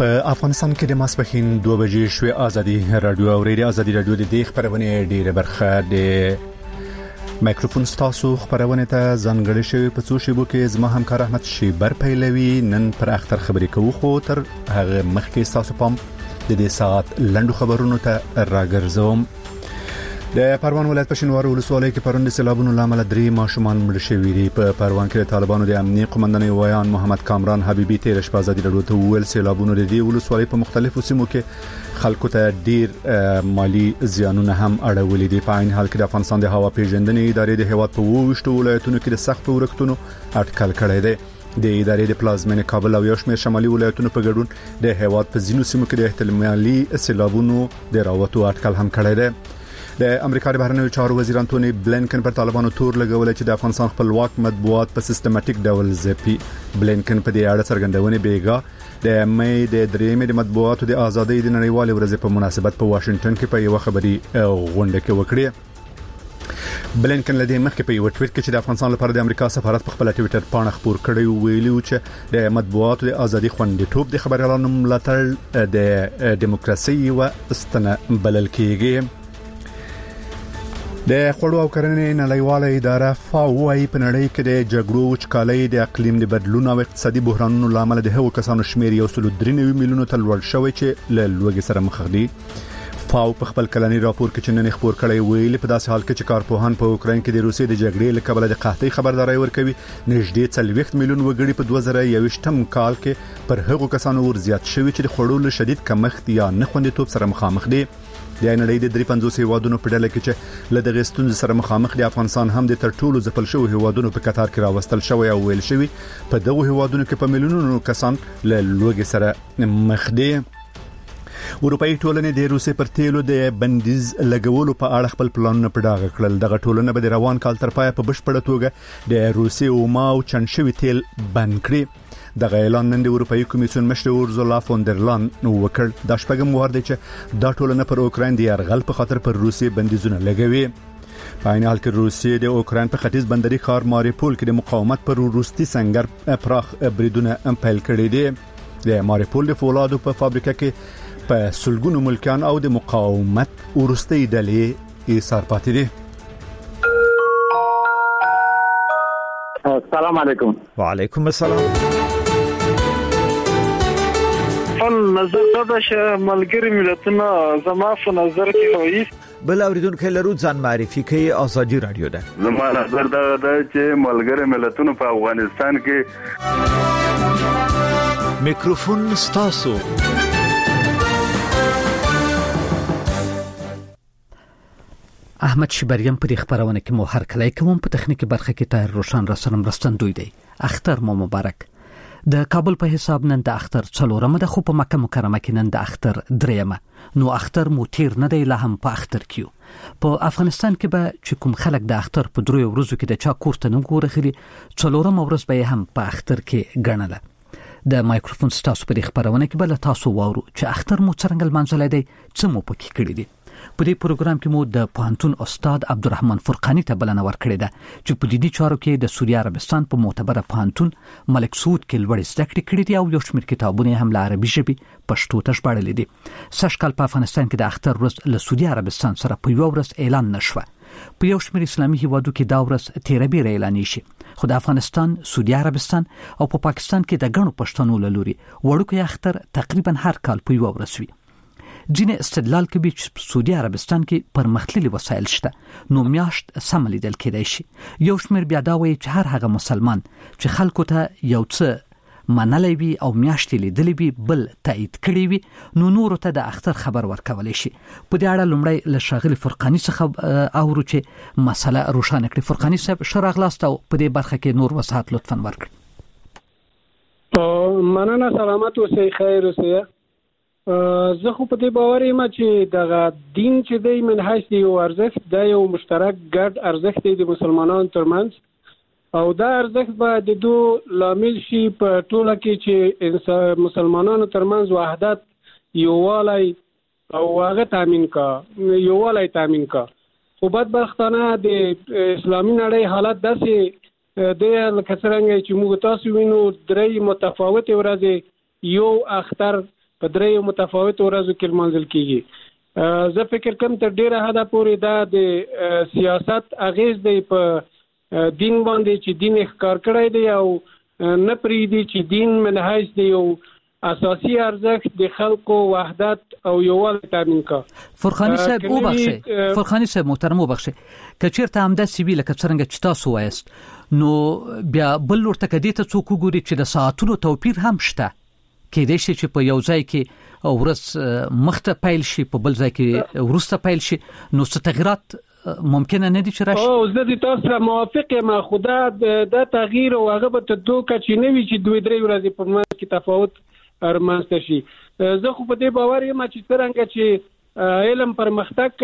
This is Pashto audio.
په افغانستان کې د ماسپښین 2 بجې شوې ازادي رادیو او ریډیو ازادي رادیو د دې خبرونه ډیره برخه د مایکروفون ستاسو خبرونه ته ځانګړې شوی په څو شیبو کې زما همکار احمد شیبر پیلوي نن پر اختر خبرې کوو خو تر هغه مخکې ستاسو پام د دې ساعت لنډو خبرونو ته راګرځوم. د پروان ولایت په شینوارو ولسوالۍ کې پرون د سیلابونو لامل 3 ماشومان مړ شوي دي. په پروان کې د طالبانو د امنیتي قومندان ویان محمد کامران حبیبي تیر شپه ازادي رادیو ته ویل سیلابونو د دې ولسوالۍ په مختلفو سیمو کې خلکو ته ډیر مالی زیانونه هم اړولې دي. په عین حال کې د افغانستان د هوا پیژندنې ادارې د هیواد په 28 ولایتونو کې د سخت ورښتونو اټکل کړی دی. د ادارې د پلازمینې کابل او یو شمېر شمالي ولایتونو په ګډون د هیواد په ځینو سیمو کې د احتمالي سیلابونو د راوتو اټکل هم کړی دی. د امریکا د بهرنیو چارو وزیر انټونی بلینکن پر طالبانو تور لګول چې د افغانستان خپلواک مطبوعات په سیستماتیک ډول ځپي. بلینکن په دې اړه څرګندونه بیګا د مې د درېمې د مطبوعاتو د ازادۍ د نړیوال ورځې په مناسبت په واشنگټن کې په یو خبري غونډه کې وکړه. بلینکن لدی مخکې په یو ټویټ کې چې د افغانستان لپاره د امریکا سفارت په خپل ټویټر باندې خبر کړی ویلي چې د مطبوعاتو د ازادۍ خوندیتوب د خبريالانو ملاتړ د دیموکراسي او استنه بلل کېږي. د خوړو او کرنې نړیواله اداره فاو وايي په نړۍ کې د جګړو وچکالۍ د اقلیم د بدلون او اقتصادي بحرانونو لامل د هغو کسانو شمیر 1.93 میلیونو ته لوړ شوی چې له لوږې سره مخ دي. فاو په خپل کلنی راپور کې چې نن خبر کړی ویل په داسې حال کې چې کارپوهان په اوکراین کې د روسیې د جګړې له کبله د قحطۍ خبرداري ورکوي نږدې 40 میلیون وګړي په 2021م کال کې پر هغو کسانو ور زیات شوی چې د خوړو له شدید کمښت یا نه خوندیتوب سره مخامخ دي. د نړۍ د 350 هیوادونو په ډله کې چې له دغه ستونزې سره مخامخ دي افغانستان هم د تر ټولو ځپل شوی هیوادونو په کتار کې راوستل شوی او ویل شوی په دغه هیوادونو کې په میلیونونو کسان له لوږې سره مخ دي. اروپאי ټولنې د روسیې پر تیلو د بندیز لګولو په اړه خپل پلانونه په ډاګه کړل. دغه ټولنه به د روان کال تر پایه په بشپړه توګه د روسیې او ماو چنشوي تیل بند کړي. دغه اعلان نن د اروپאי کمیسیون مشر اورزولا فون در لاین وکړ. د شپږم وار دی چې دا ټولنه پر اوکراین د یرغل په خاطر پر روسیې بندیزونه لګوي. په عین حال کې روسیې د اوکراین په ختیځ بندري ښار ماریپول کې د مقاومت پر روسي سنگر پراخ بریدونه پیل کړي دي. د ماریپول د فولادو په فابریکه کې په سلګونو ملکان او د مقاومت ورستي ډلې ایثار پاتې دي. السلام علیکم. وعلیکم السلام. نظر دا چې ملګری ملتونه زما په نظر کې وایي بل اوریدونکو لرو ځان معرفي کوي ازادي رادیو ده. زما نظر دا چې ملګری ملتونه په افغانستان کې میکروفون ستاسو. احمد شیبریم په خبرونه کې مو هر کله کوم په تخنیکی برخه کې تایر روشن رسنم رستندوی دی. اختر مو مبارک. د کابل په حساب نن د اختر 4مه د خو په مکه مکرمه کې نن د اختر 3مه. نو اختر مو تیر نه دی لا هم په اختر کیو. په افغانستان کې به چې کوم خلک د اختر په 3 ورځو کې د چا کوړته نه ګورخري 4مه ورځ به هم په اختر کې ګڼله. د مایکروفون ستاسو په خبرونه کې بل تاسو وورو چې اختر مو څنګه منځلای دی څه مو پکې کړی دی. په دې پروګرام کې مو د پوهنتون استاد عبدالرحمن فرقانی ته بلنه ورکړې ده چې په دینی چارو کې د سعودي عربستان په معتبره پوهنتون ملک سعود کې لوړ زده کړې کړې دي او یو شمېر کتابونه هم له عربي ژبې پښتو ته ژباړلي دي. سږ کال په افغانستان کې د اختر ورځ له سعودي عربستان سره په یو ورځ اعلان نشوه. په یو شمېر اسلامي هیوادو کې دا ورځ 13 اعلان شي خو د افغانستان، سعودي عربستان او په پاکستان کې د غنو پښتنو له لوري وړوکی اختر تقریبا هر کال په یو ورځ وي. ځینې استدلال کوي چې سعودي عربستان کې پرمختللي وسایل شته نو میاشت سم لیدل کېدای شي. یو شمېر بیا دا وایي چې هر هغه مسلمان چې خلکو ته یو څه منلې وي او میاشت لیدلې وي بل تایید کړی وي نو نور ته د اختر خبر ورکولای شي. په دې اړه لومړی له شاغلي فرقانی څخه اورو چې مسله روښانه کړي. فرقانی صاحب شراغلاست او په دې برخه کې نور وضاحت لطفا ورکړئ. مننه. سلامت اوسئ، خیر اوسئ. زه خو په دې باور یم چې دغه دین چې دی من حیث یو ارزښت دی یو مشترک ګډ ارزښت دی د مسلمانانو ترمنځ او دا ارزښت به د دوه لامل شي په ټوله کې چې مسلمانانو ترمنځ وحدت یووالی او هغه تامین کا. خو بدبختانه د اسلامي نړۍ حالت داسې دی لکه څرنګه چې موږ تاسو وینو 3 متفاوتې ورځې یو اختر په درې متفاوت ورځو کې منځل کیږي. زه فکر کوم تر ډیره حد پورې دا د سیاست اغیز دی په دین باندې چې دین ښکار کړی دی او نه پریدي چې دین منهج دی او اساسي ارزښت د خلکو وحدت او یووالی تامین کا. فرخانی صاحب وبخښه، فرخانی صاحب محترم وبخښه، کچیرته همدا سیویل کڅرنګ چې تاسو وایست نو بیا بل ورته کدی ته څوک ګوري چې د ساعتونو توپیر هم شته کې د شي چې په یو ځای کې ورس مخته پیل شي په بل ځای کې ورسته پیل شي نو څه تغیرات ممکنه نه دي چې راشي. او زه د تاسو سره موافق یم، خدا د تغییر او هغه به ته دوه چې نوي چې 2-3 ورځې په منځ کې تفاوت رامنځته شي. زه خو په دې باور یم چې څنګه چې علم پرمختګ